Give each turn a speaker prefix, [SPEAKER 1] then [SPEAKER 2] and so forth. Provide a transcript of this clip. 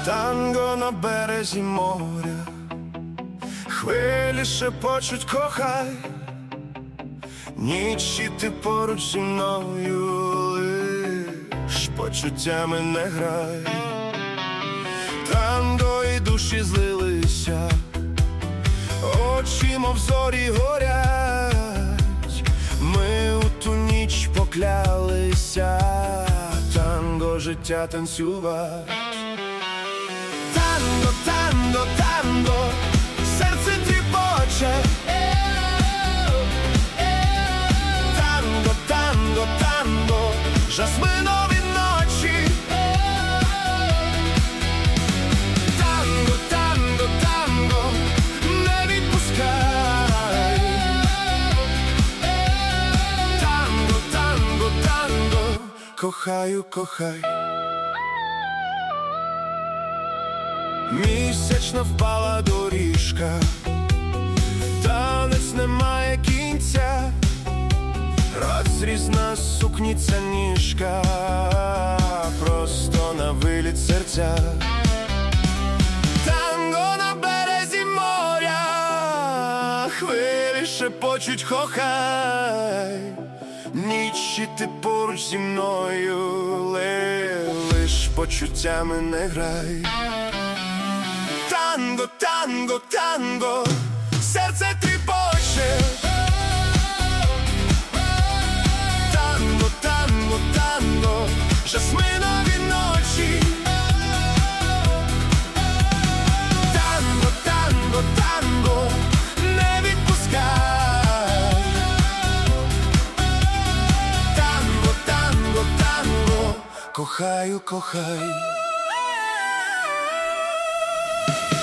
[SPEAKER 1] Танго на березі моря, хвилі шепочуть кохай, ніч і ти поруч зі мною, лиш почуттями не грай. Танго і душі злилися, очі мов зорі горять, ми у ту ніч поклялися танго життя танцювать. Танго, танго, танго, серце тріпоче. Танго, танго, танго, жасминові ночі. Танго, танго, танго, не відпускай. Танго, танго, танго, кохаю, кохай. Місячна впала доріжка, танець не має кінця, розрізна сукніця ніжка, просто на виліт серця. Танго на березі моря, хвилі шепочуть кохай, ніч і ти поруч зі мною, лиш почуттями не грай. Танго, танго, танго, серце тріпоче. Танго, танго, танго, жасминові ночі. Танго, танго, танго, не відпускай. Танго, танго, танго, кохаю, кохай.